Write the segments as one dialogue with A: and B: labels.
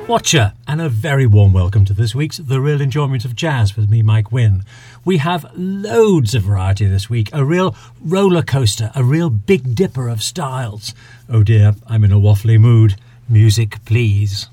A: Watcher, and a very warm welcome to this week's The Real Enjoyment of Jazz with me, Mike Wynn. We have loads of variety this week, a real roller coaster, a real big dipper of styles. Oh dear, I'm in a waffly mood. Music, please.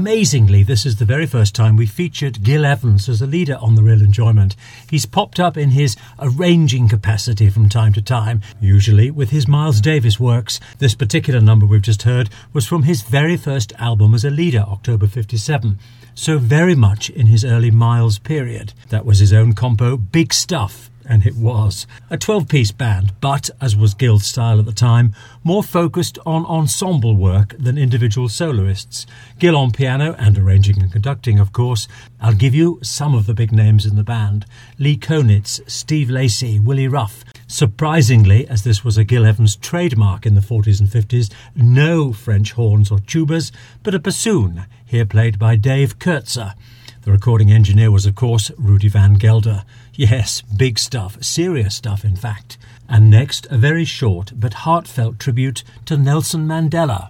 A: Amazingly, this is the very first time we featured Gil Evans as a leader on The Real Enjoyment. He's popped up in his arranging capacity from time to time, usually with his Miles Davis works. This particular number we've just heard was from his very first album as a leader, October 57. So very much in his early Miles period. That was his own compo, Big Stuff. And it was. A 12-piece band, but, as was Gil's style at the time, more focused on ensemble work than individual soloists. Gil on piano and arranging and conducting, of course. I'll give you some of the big names in the band. Lee Konitz, Steve Lacy, Willie Ruff. Surprisingly, as this was a Gil Evans trademark in the 40s and 50s, no French horns or tubas, but a bassoon, here played by Dave Kurtzer. The recording engineer was, of course, Rudy Van Gelder. Yes, big stuff, serious stuff, in fact. And next, a very short but heartfelt tribute to Nelson Mandela.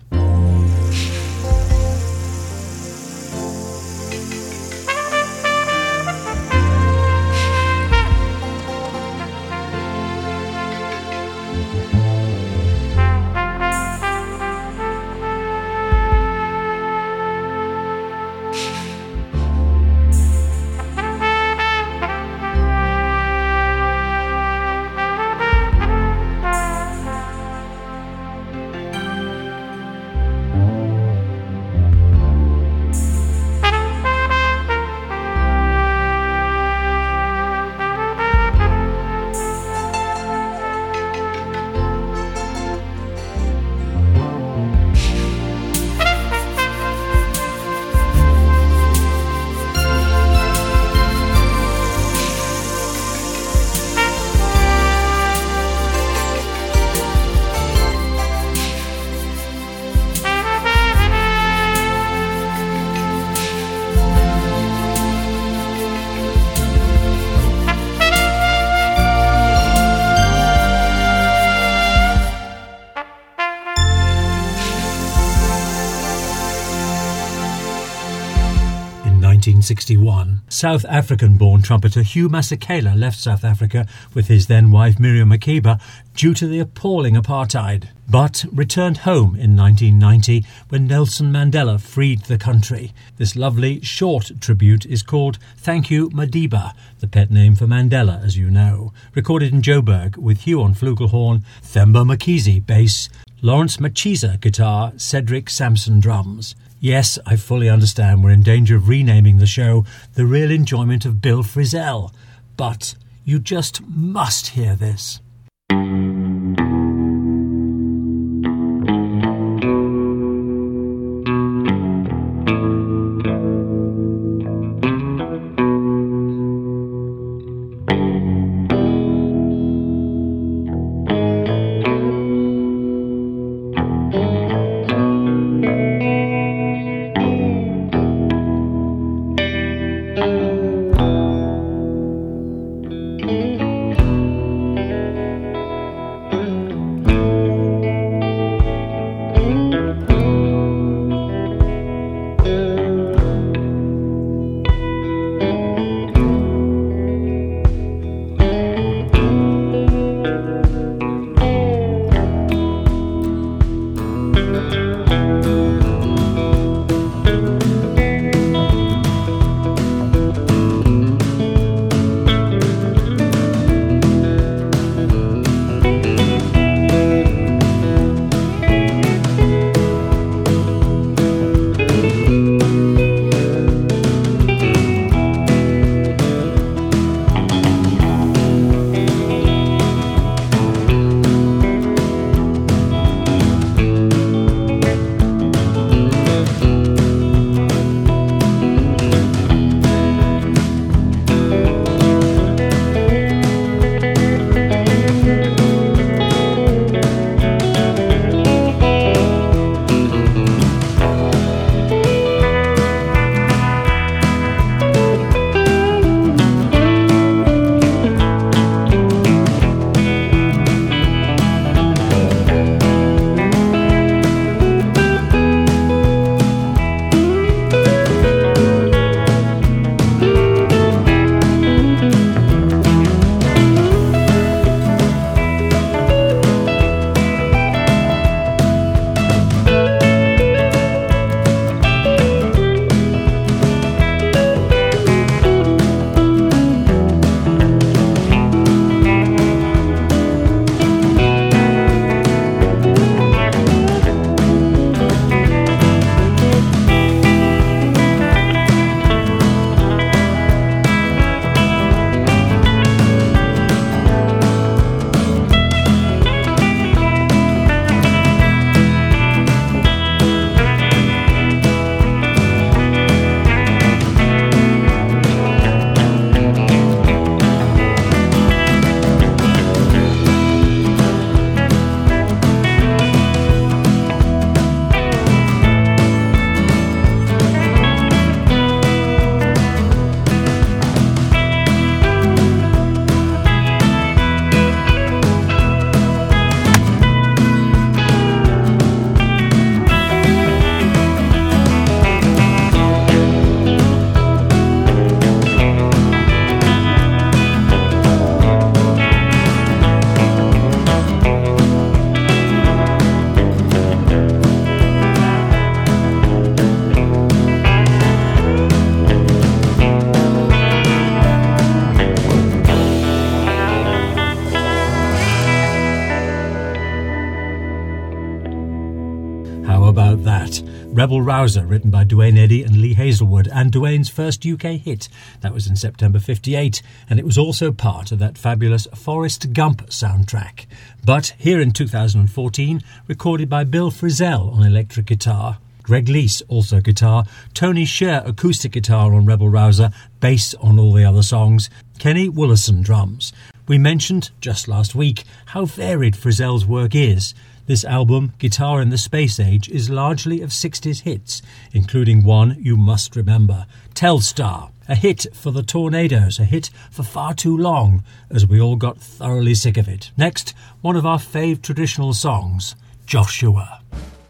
A: In 1961, South African-born trumpeter Hugh Masekela left South Africa with his then-wife Miriam Makeba due to the appalling apartheid, but returned home in 1990 when Nelson Mandela freed the country. This lovely, short tribute is called Thank You Madiba, the pet name for Mandela, as you know, recorded in Joburg with Hugh on flugelhorn, Themba Makizi bass, Lawrence Machiza guitar, Cedric Sampson drums. Yes, I fully understand we're in danger of renaming the show The Real Enjoyment of Bill Frisell, but you just must hear this. that. Rebel Rouser, written by Duane Eddy and Lee Hazelwood, and Duane's first UK hit. That was in September 58, and it was also part of that fabulous Forrest Gump soundtrack. But here in 2014, recorded by Bill Frisell on electric guitar, Greg Leese, also guitar, Tony Sher, acoustic guitar on Rebel Rouser, bass on all the other songs, Kenny Woollerson, drums. We mentioned, just last week, how varied Frisell's work is. This album, Guitar in the Space Age, is largely of 60s hits, including one you must remember, Telstar, a hit for the Tornadoes, a hit for far too long, as we all got thoroughly sick of it. Next, one of our fave traditional songs, Joshua.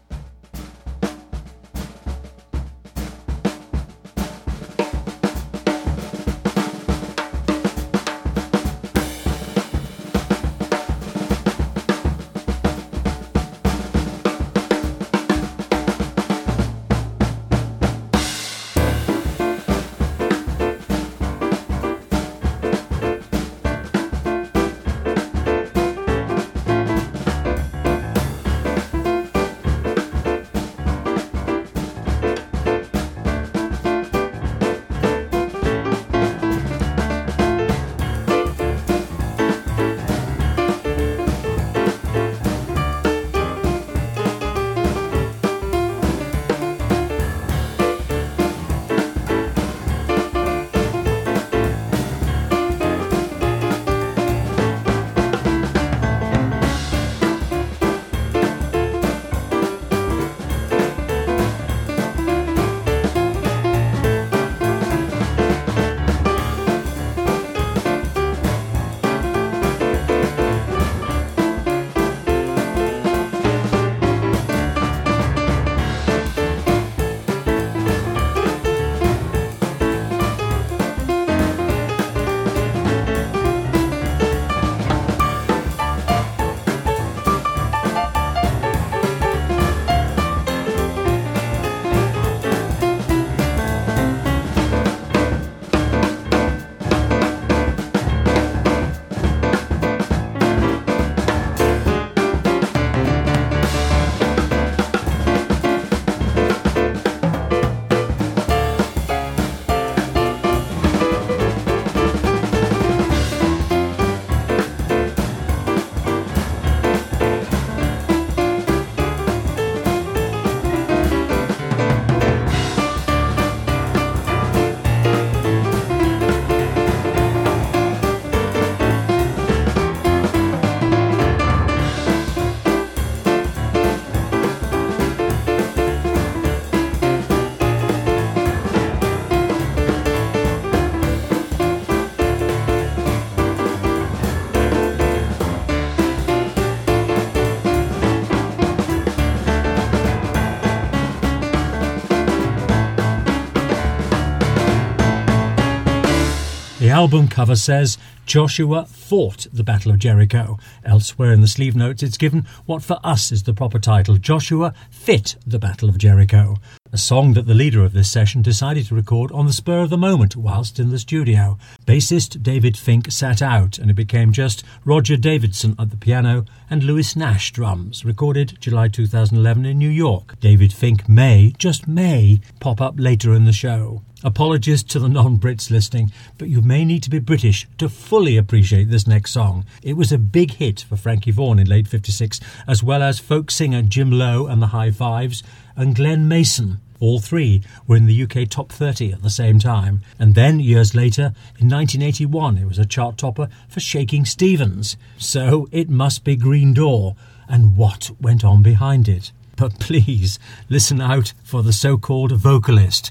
A: The album cover says, Joshua fought the Battle of Jericho. Elsewhere in the sleeve notes it's given what for us is the proper title, Joshua Fit the Battle of Jericho. A song that the leader of this session decided to record on the spur of the moment whilst in the studio. Bassist David Fink sat out and it became just Roger Davidson at the piano and Lewis Nash drums, recorded July 2011 in New York. David Fink may, just may, pop up later in the show. Apologies to the non-Brits listening, but you may need to be British to fully appreciate this next song. It was a big hit for Frankie Vaughan in late 56, as well as folk singer Jim Lowe and the High Fives, and Glenn Mason. All three were in the UK top 30 at the same time. And then, years later, in 1981, it was a chart topper for Shaking Stevens. So it must be Green Door. And what went on behind it? But please, listen out for the so-called vocalist.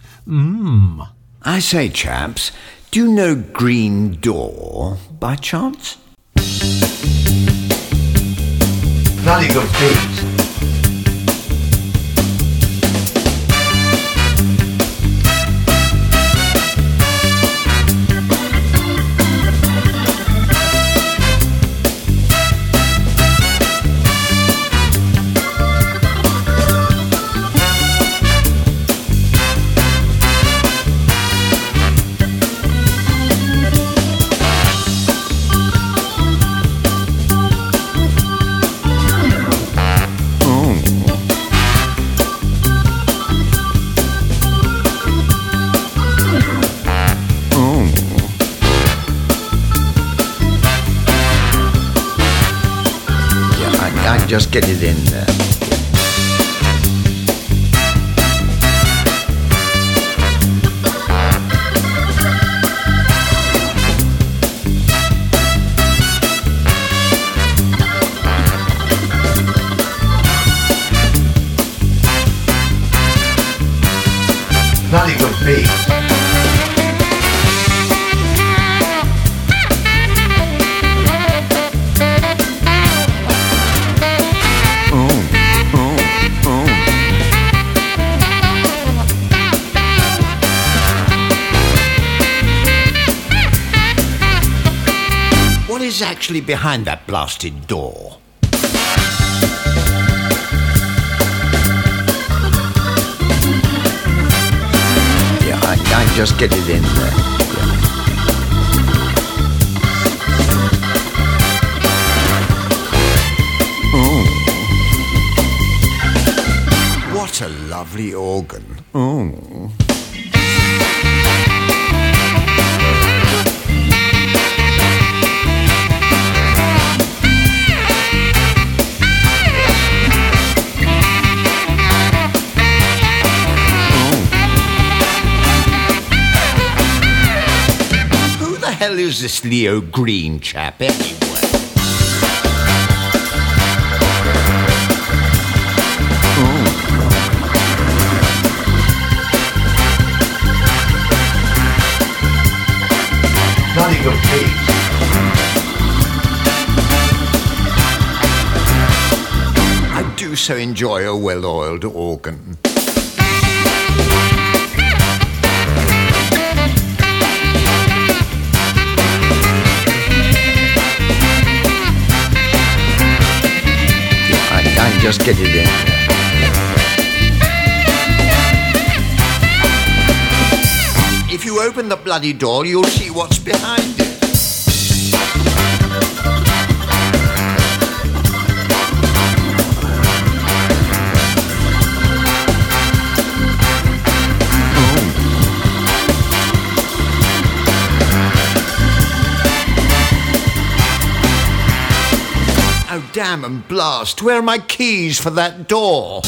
B: I say, chaps, do you know Green Door by chance? Bloody good beat. I just get it in there. Bloody good beat. What is actually behind that blasted door? Yeah, I just get it in there. Yeah. What a lovely organ. Who is this Leo Green chap anyway? Bloody good beat. I do so enjoy a well-oiled organ. I just get it in. If you open the bloody door, you'll see what's behind it. Oh, damn and blast, where are my keys for that door?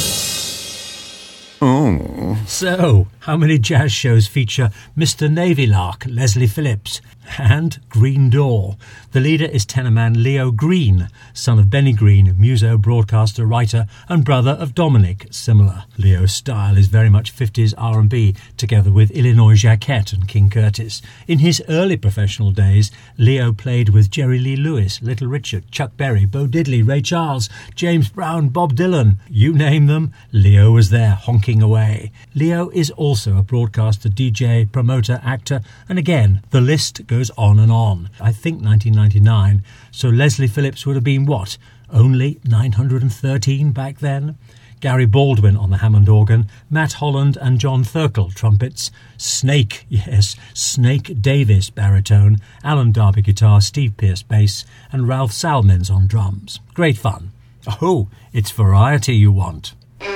A: So, how many jazz shows feature Mr. Navy Lark, Leslie Phillips, and Green Door? The leader is tenorman Leo Green, son of Benny Green, muso, broadcaster, writer, and brother of Dominic, similar. Leo's style is very much 50s R&B, together with Illinois Jacquet and King Curtis. In his early professional days, Leo played with Jerry Lee Lewis, Little Richard, Chuck Berry, Bo Diddley, Ray Charles, James Brown, Bob Dylan. You name them, Leo was there honking away. Leo is also a broadcaster, DJ, promoter, actor, and again, the list goes on and on. I think 1999, so Leslie Phillips would have been what? Only 913 back then? Gary Baldwin on the Hammond organ, Matt Holland and John Thurkel trumpets, Snake, yes, Snake Davis baritone, Alan Darby guitar, Steve Pearce bass, and Ralph Salmins on drums. Great fun. Oh, it's variety you want.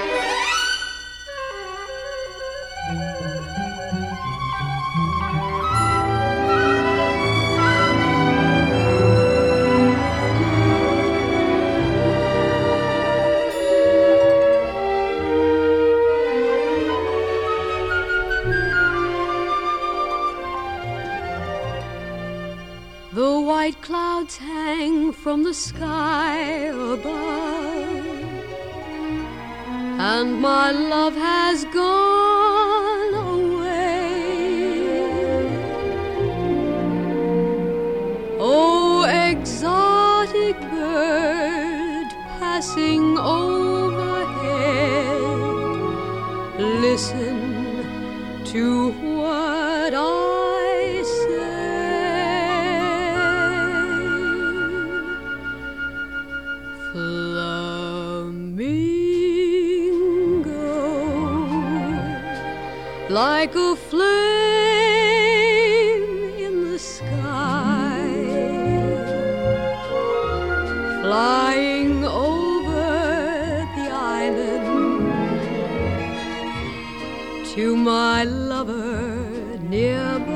C: The white clouds hang from the sky above, and my love has gone away. Oh, exotic bird passing overhead, listen to what I say. Like a flame in the sky, flying over the island to my lover nearby.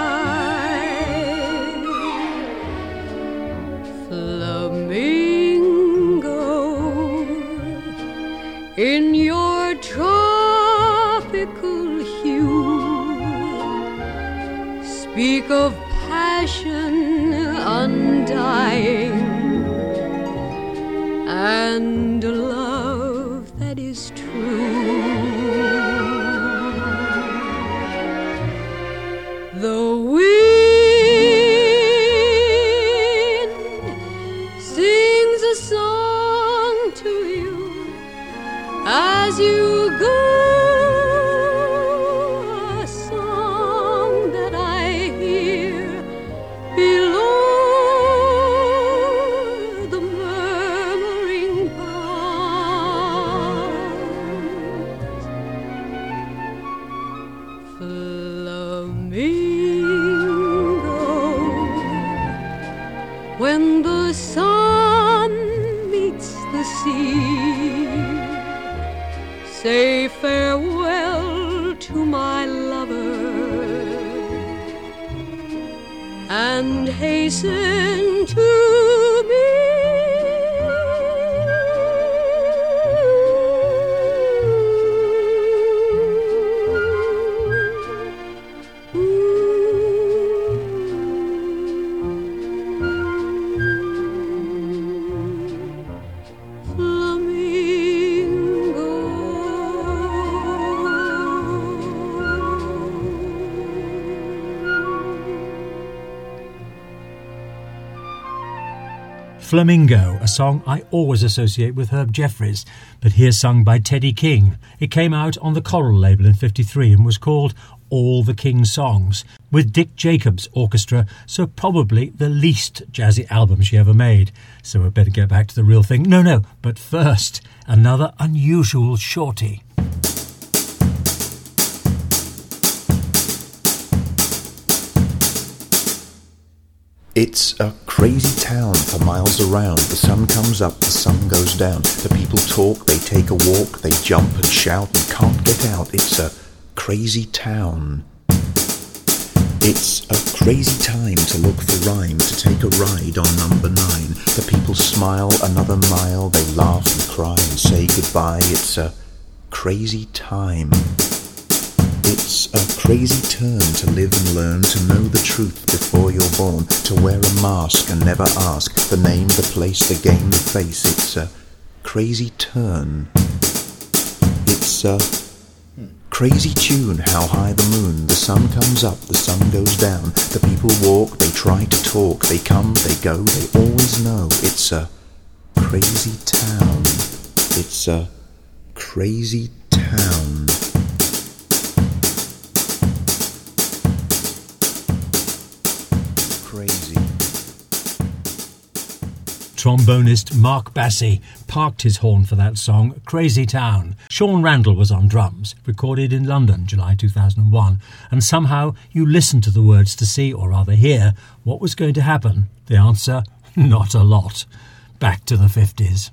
C: Flamingo, in your tropical hue. Speak of passion undying and a love that is true. The wind sings a song to you as you go, a song that I hear below the murmuring pines. Flamingo, when the sun meets the sea, say farewell to my lover and hasten to me.
A: Flamingo, a song I always associate with Herb Jeffries, but here sung by Teddy King. It came out on the Coral label in '53 and was called All the King's Songs, with Dick Jacobs Orchestra, so probably the least jazzy album she ever made. So I better get back to the real thing. No, but first, another unusual shorty.
D: It's a crazy town for miles around. The sun comes up, the sun goes down. The people talk, they take a walk, they jump and shout and can't get out. It's a crazy town. It's a crazy time to look for rhyme, to take a ride on number 9. The people smile another mile, they laugh and cry and say goodbye. It's a crazy time. It's a crazy turn to live and learn, to know the truth before you're born, to wear a mask and never ask the name, the place, the game, the face. It's a crazy turn. It's a crazy tune, how high the moon. The sun comes up, the sun goes down. The people walk, they try to talk. They come, they go, they always know. It's a crazy town. It's a crazy town. Crazy.
A: Trombonist Mark Bassey parked his horn for that song, Crazy Town. Sean Randall was on drums, recorded in London, July 2001, and somehow you listened to the words to see, or rather hear, what was going to happen. The answer, not a lot. Back to the 50s.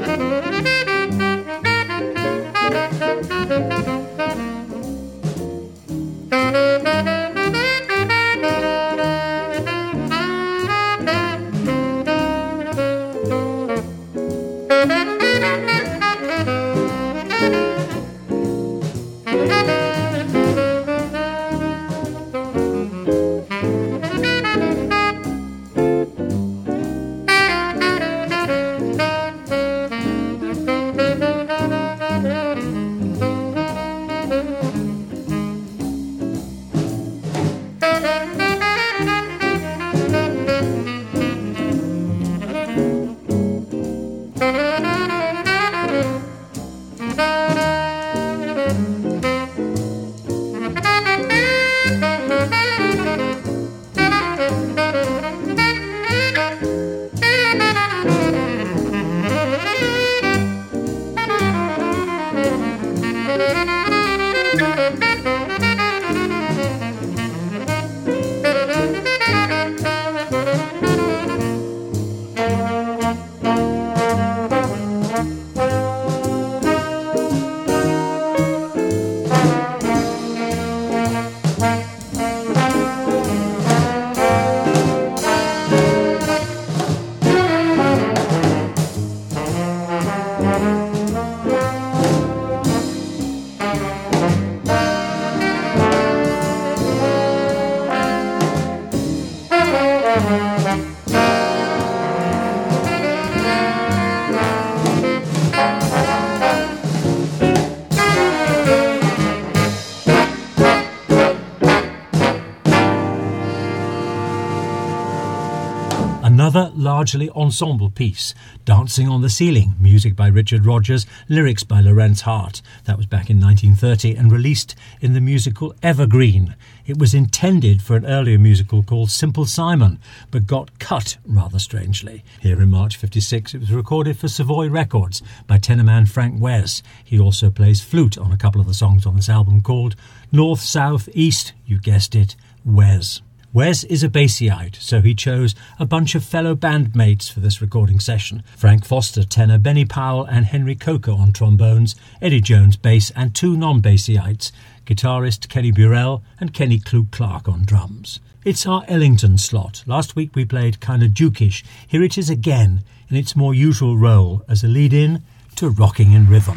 A: Another largely ensemble piece, Dancing on the Ceiling, music by Richard Rodgers, lyrics by Lorenz Hart. That was back in 1930 and released in the musical Evergreen. It was intended for an earlier musical called Simple Simon, but got cut rather strangely. Here in March 56, it was recorded for Savoy Records by tenorman Frank Wes. He also plays flute on a couple of the songs on this album called North, South, East, you guessed it, Wes. Wes is a Bassiite, so he chose a bunch of fellow bandmates for this recording session. Frank Foster tenor, Benny Powell and Henry Coker on trombones, Eddie Jones bass and two non-Bassiites, guitarist Kenny Burrell and Kenny Klug-Clark on drums. It's our Ellington slot. Last week we played Kinda Dukish. Here it is again in its more usual role as a lead-in to Rocking in Rhythm.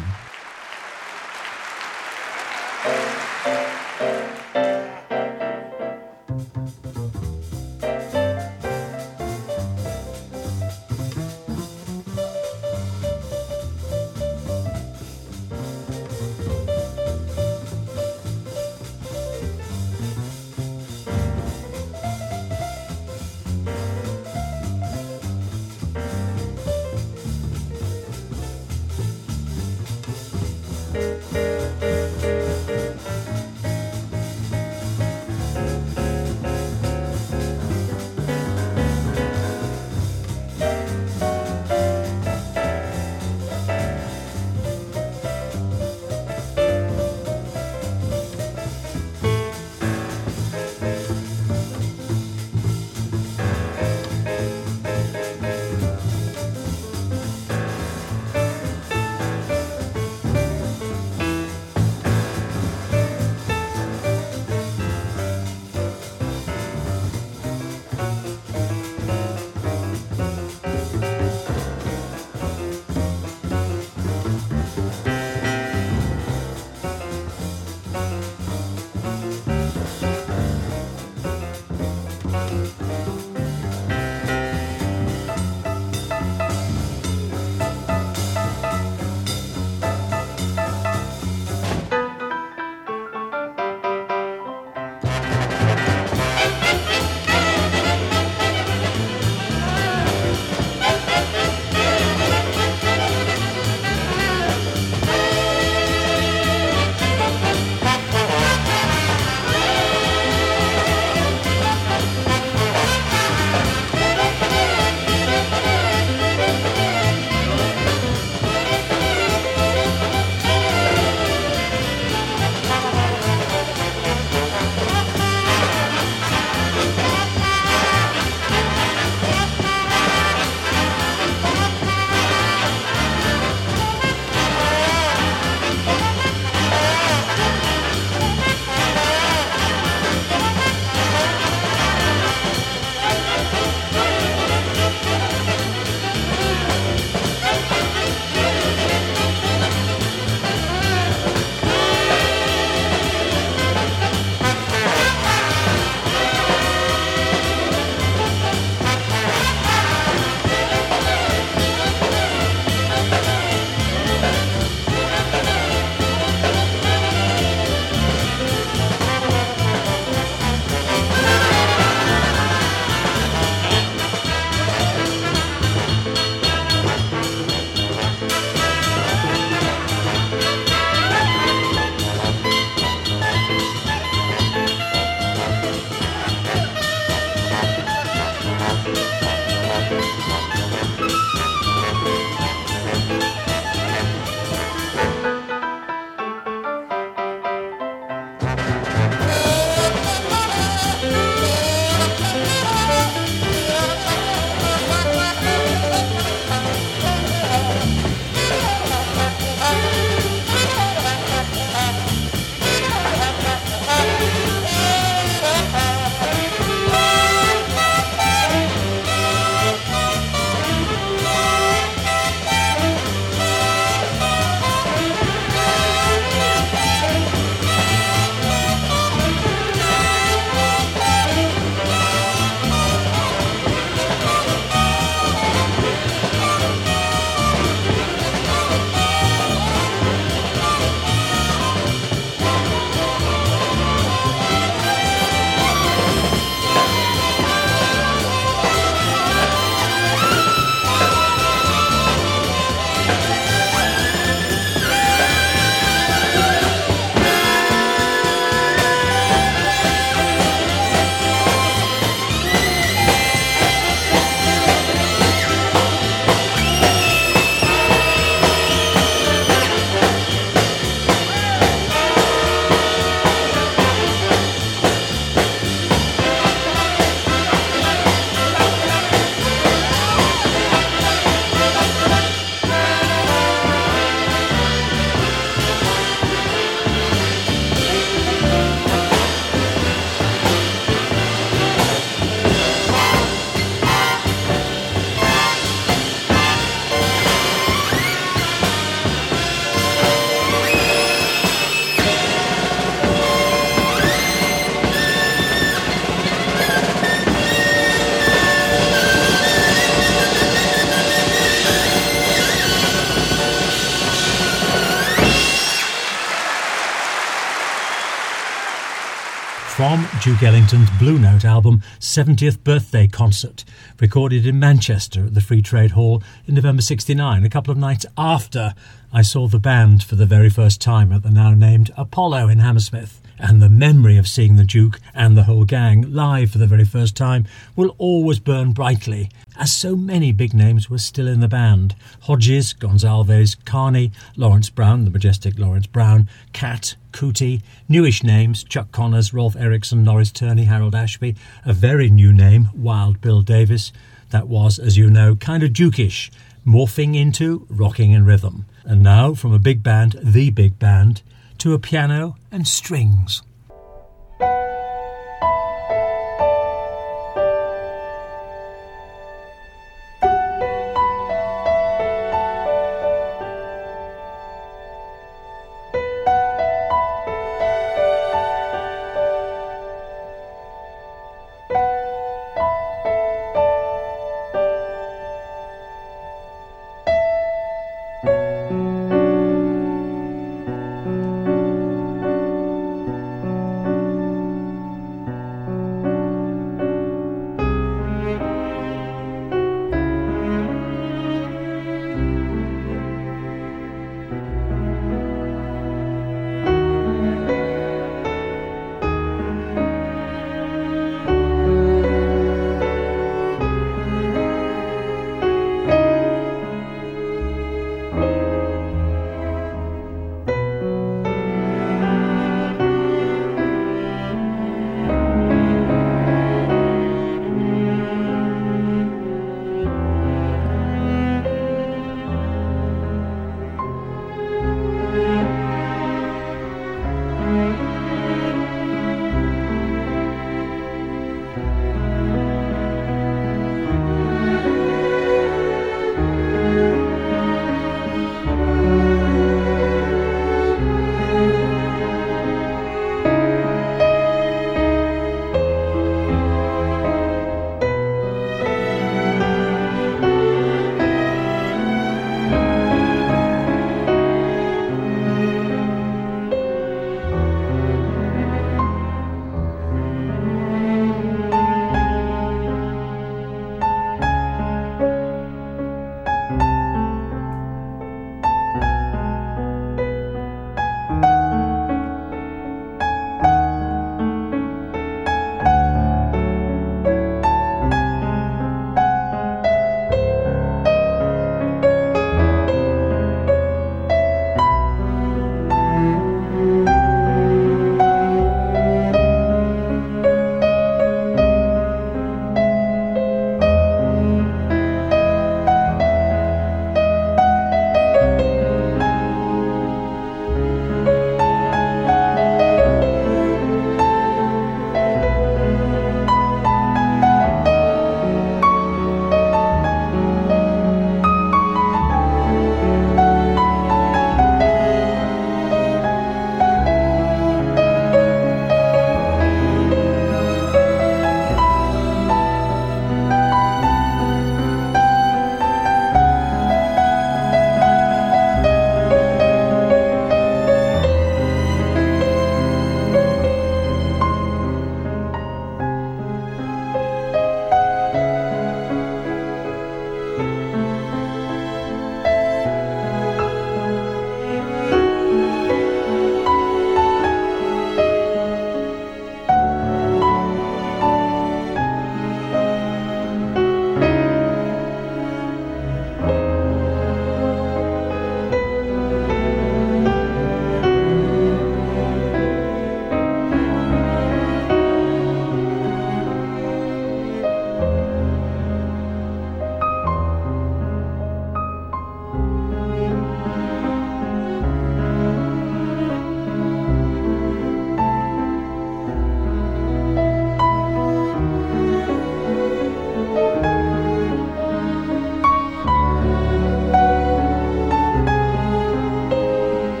A: from Duke Ellington's Blue Note album 70th Birthday Concert, recorded in Manchester at the Free Trade Hall in November 69, a couple of nights after I saw the band for the very first time at the now named Apollo in Hammersmith. And the memory of seeing the Duke and the whole gang live for the very first time will always burn brightly, as so many big names were still in the band. Hodges, Gonsalves, Carney, Lawrence Brown, the majestic Lawrence Brown, Cat, Cootie, newish names, Chuck Connors, Rolf Erickson, Norris Turney, Harold Ashby, a very new name, Wild Bill Davis, that was, as you know, kind of Dukish, morphing into rocking and rhythm. And now, from a big band, the big band, to a piano and strings.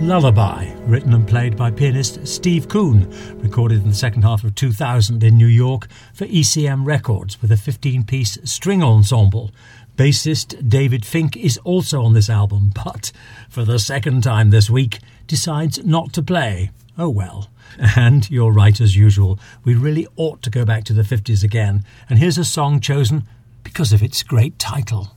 A: Lullaby, written and played by pianist Steve Kuhn, recorded in the second half of 2000 in New York for ECM Records with a 15-piece string ensemble. Bassist David Fink is also on this album, but for the second time this week decides not to play. Oh well. And you're right as usual, we really ought to go back to the 50s again, and here's a song chosen because of its great title.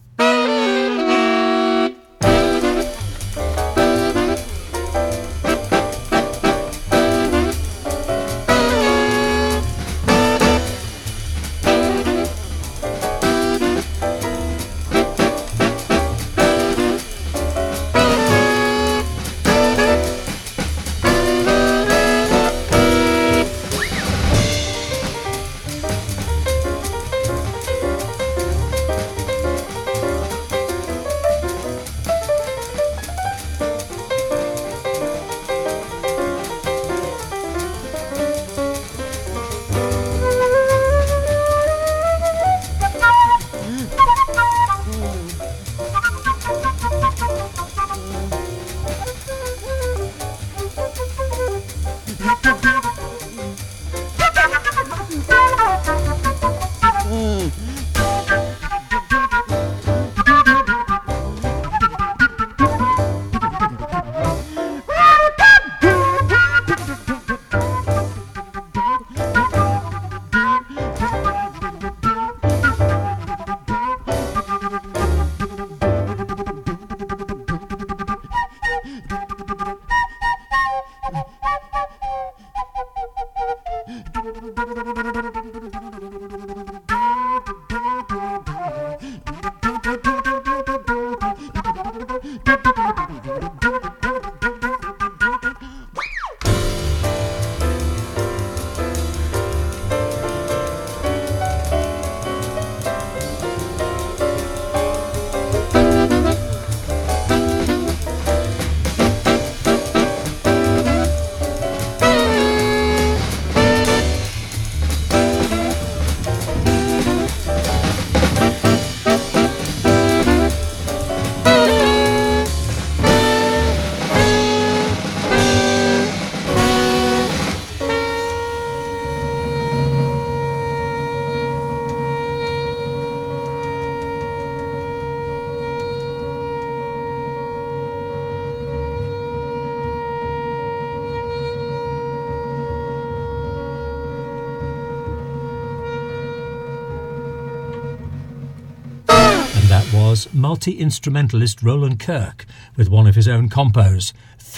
A: Was multi-instrumentalist Roland Kirk with one of his own compos,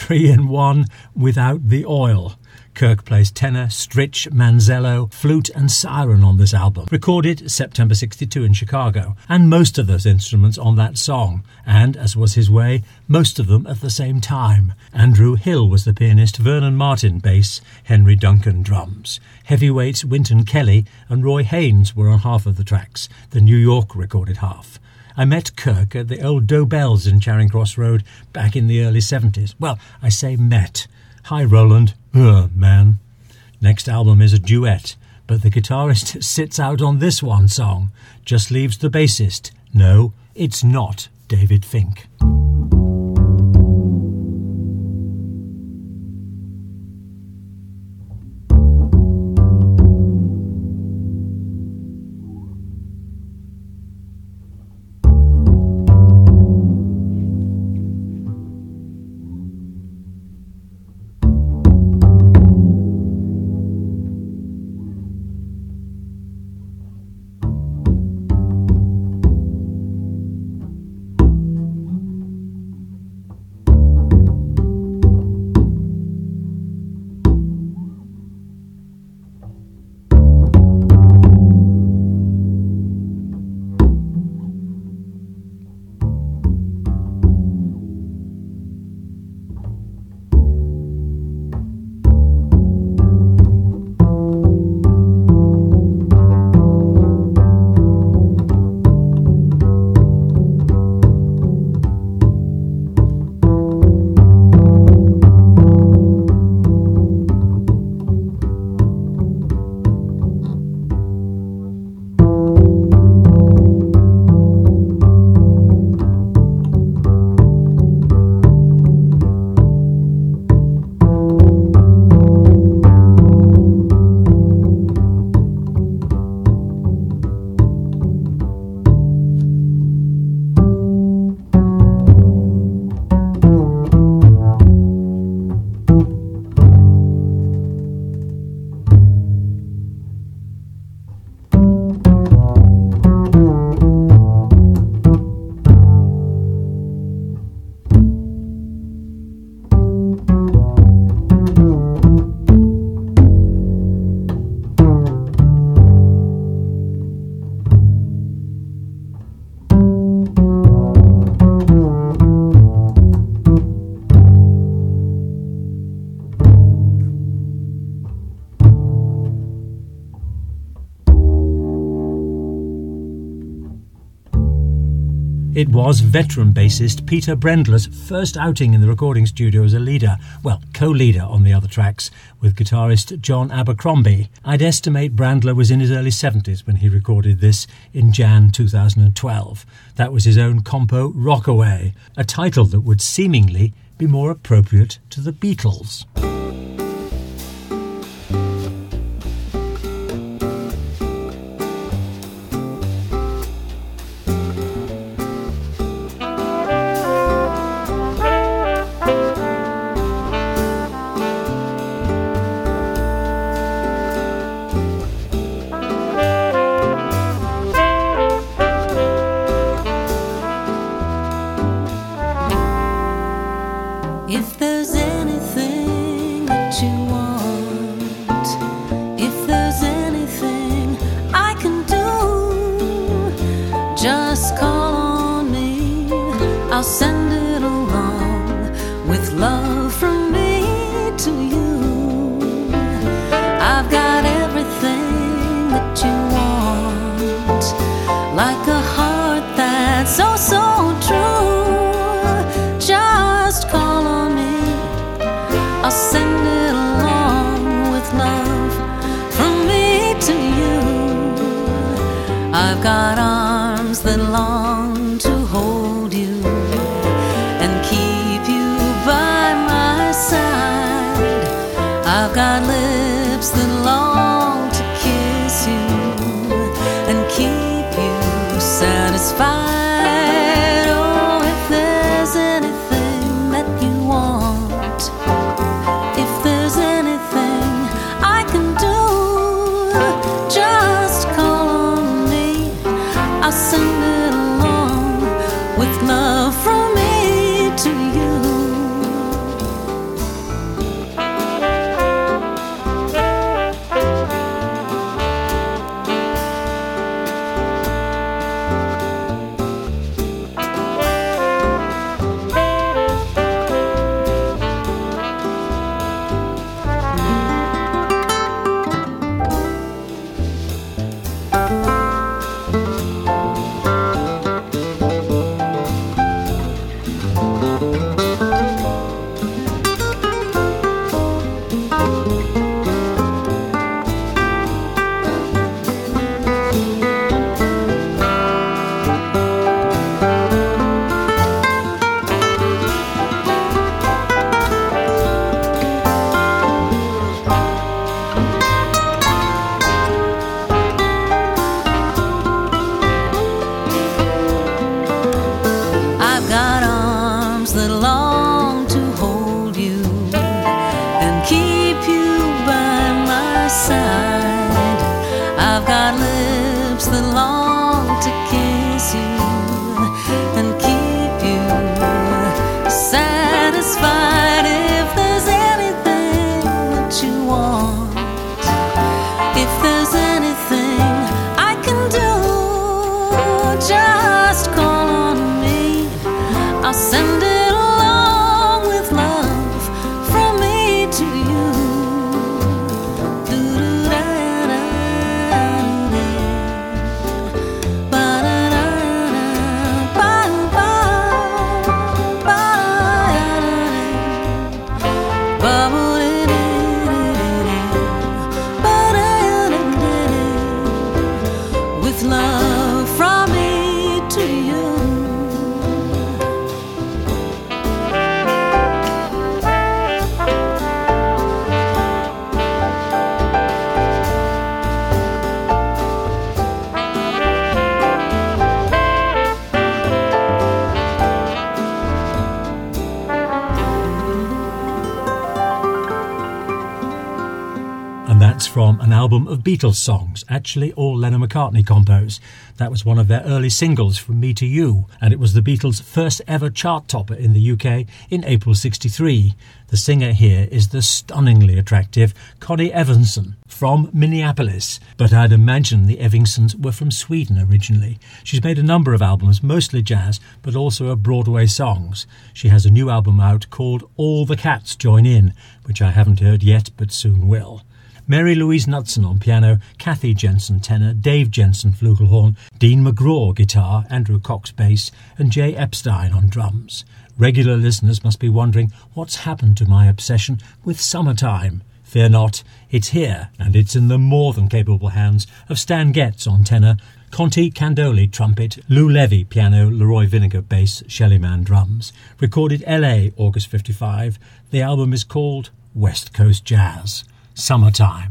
A: 3-in-1 without the oil. Kirk plays tenor, stritch, manzello, flute and siren on this album, recorded September 62 in Chicago, and most of those instruments on that song, and, as was his way, most of them at the same time. Andrew Hill was the pianist, Vernon Martin bass, Henry Duncan drums. Heavyweights Wynton Kelly and Roy Haynes were on half of the tracks, the New York recorded half. I met Kirk at the old Dobells in Charing Cross Road back in the early 70s. Well, I say met. Hi, Roland. Man. Next album is a duet, but the guitarist sits out on this one song, just leaves the bassist. No, it's not David Fink. It was veteran bassist Peter Brendler's first outing in the recording studio as a leader, well, co-leader on the other tracks, with guitarist John Abercrombie. I'd estimate Brendler was in his early 70s when he recorded this in Jan 2012. That was his own compo Rockaway, a title that would seemingly be more appropriate to the Beatles.
E: If there's anything that you want, if there's anything I can do, just call on me, I'll send it along with love from me to you. I've got everything that you want, like a heart that's so, so true. Just call on me, I'll send it along with love from me to you. I've got arms that long to hold you and keep you by my side. I've got lips that long to kiss you and keep you satisfied. Oh, if there's anything that you want, if there's anything I can do, just call on me, I'll send it along with love from me to you. I've got arms that long to hold you and keep you by my side. I've got lips that long to kiss you and keep you satisfied. If there's anything that you want, if there's anything I can do, just call on me, I'll send it along with love from me to you. With love from me to you.
A: And that's from an album of Beatles songs, actually all Lennon-McCartney compos. That was one of their early singles, From Me to You, and it was the Beatles' first ever chart topper in the UK in April '63. The singer here is the stunningly attractive Connie Evanson from Minneapolis, but I'd imagine the Evingsons were from Sweden originally. She's made a number of albums, mostly jazz, but also Broadway songs. She has a new album out called All the Cats Join In, which I haven't heard yet, but soon will. Mary Louise Knudsen on piano, Kathy Jensen tenor, Dave Jensen flugelhorn, Dean McGraw guitar, Andrew Cox bass, and Jay Epstein on drums. Regular listeners must be wondering what's happened to my obsession with Summertime. Fear not, it's here, and it's in the more than capable hands of Stan Getz on tenor, Conti Candoli trumpet, Lou Levy piano, Leroy Vinegar bass, Shelly Mann drums. Recorded LA, August 55. The album is called West Coast Jazz. Summertime.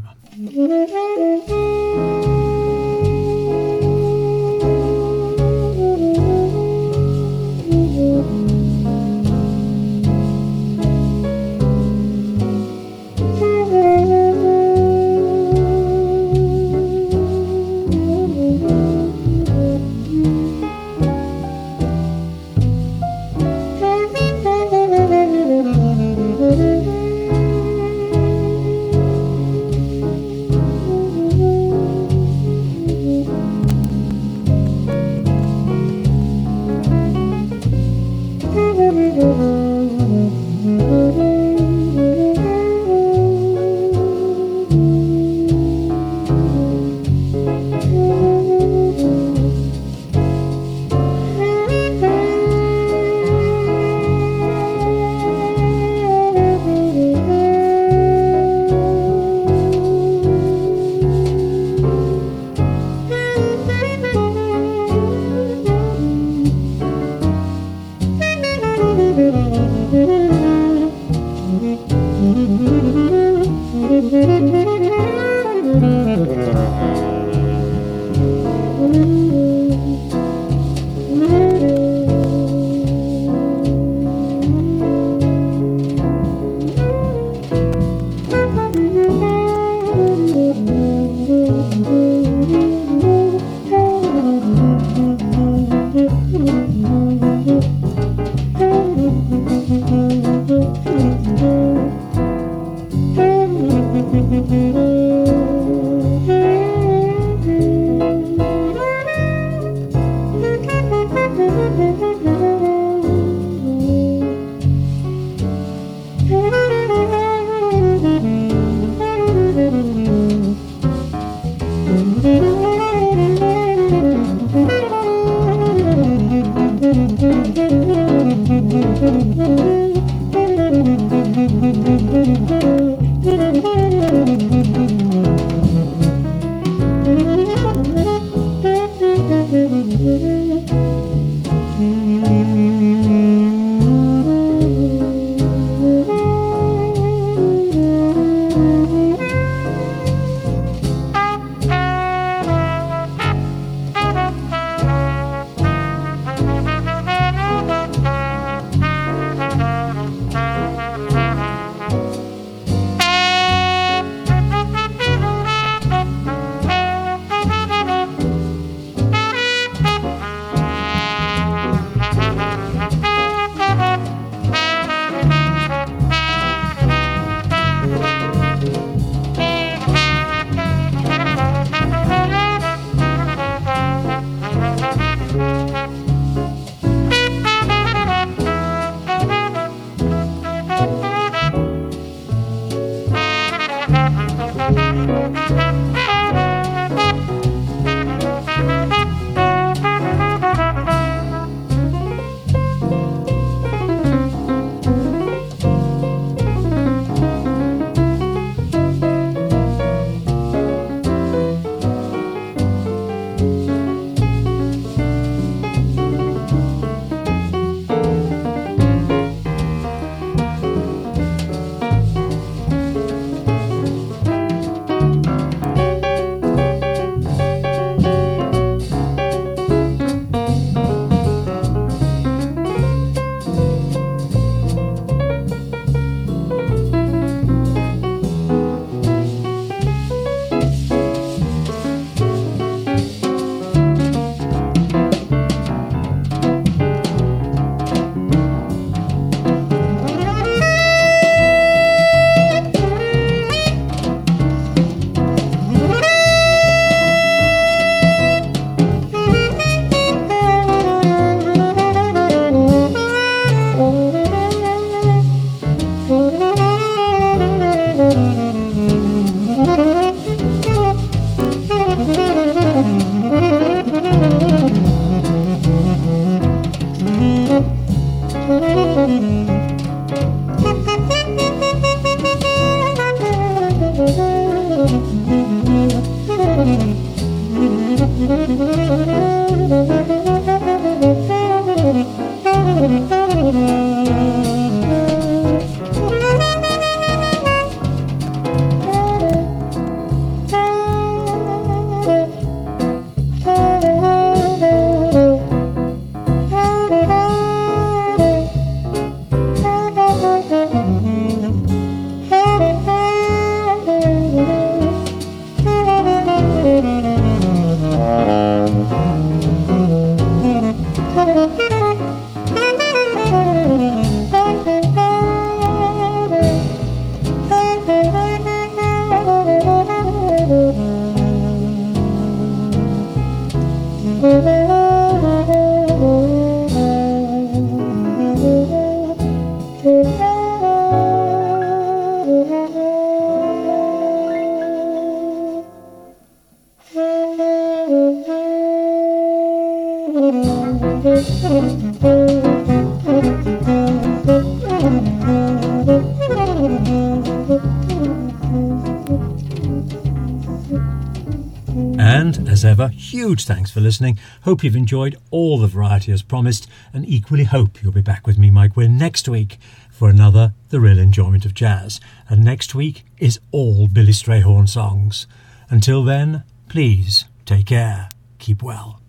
A: And, as ever, huge thanks for listening. Hope you've enjoyed all the variety as promised, and equally hope you'll be back with me, Mike Wynn, next week for another The Real Enjoyment of Jazz. And next week is all Billy Strayhorn songs. Until then, please take care, keep well.